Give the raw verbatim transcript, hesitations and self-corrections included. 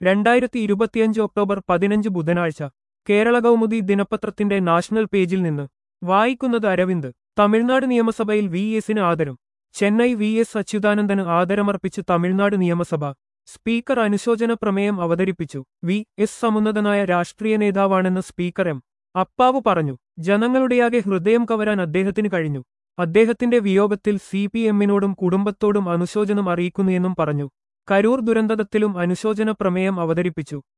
രണ്ടായിരത്തി ഇരുപത്തിയഞ്ച് ഒക്ടോബർ പതിനഞ്ച് ബുധനാഴ്ച കേരള കൗമുദി ദിനപത്രത്തിന്റെ നാഷണൽ പേജിൽ നിന്ന് വായിക്കുന്നത് അരവിന്ദ്. തമിഴ്നാട് നിയമസഭയിൽ വി എസിന് ആദരം. ചെന്നൈ. വി എസ് അച്യുതാനന്ദന് ആദരമർപ്പിച്ച് തമിഴ്നാട് നിയമസഭ സ്പീക്കർ അനുശോചന പ്രമേയം അവതരിപ്പിച്ചു. വി എസ് സമുന്നതനായ രാഷ്ട്രീയ നേതാവാണെന്ന് സ്പീക്കർ എം അപ്പാവു പറഞ്ഞു. ജനങ്ങളുടെയാകെ ഹൃദയം കവരാൻ അദ്ദേഹത്തിന് കഴിഞ്ഞു. അദ്ദേഹത്തിന്റെ വിയോഗത്തിൽ സി പി എമ്മിനോടും കുടുംബത്തോടും അനുശോചനം അറിയിക്കുന്നുവെന്നും പറഞ്ഞു. കരൂർ ദുരന്തത്തിലും അനുശോചന പ്രമേയം അവതരിപ്പിച്ചു.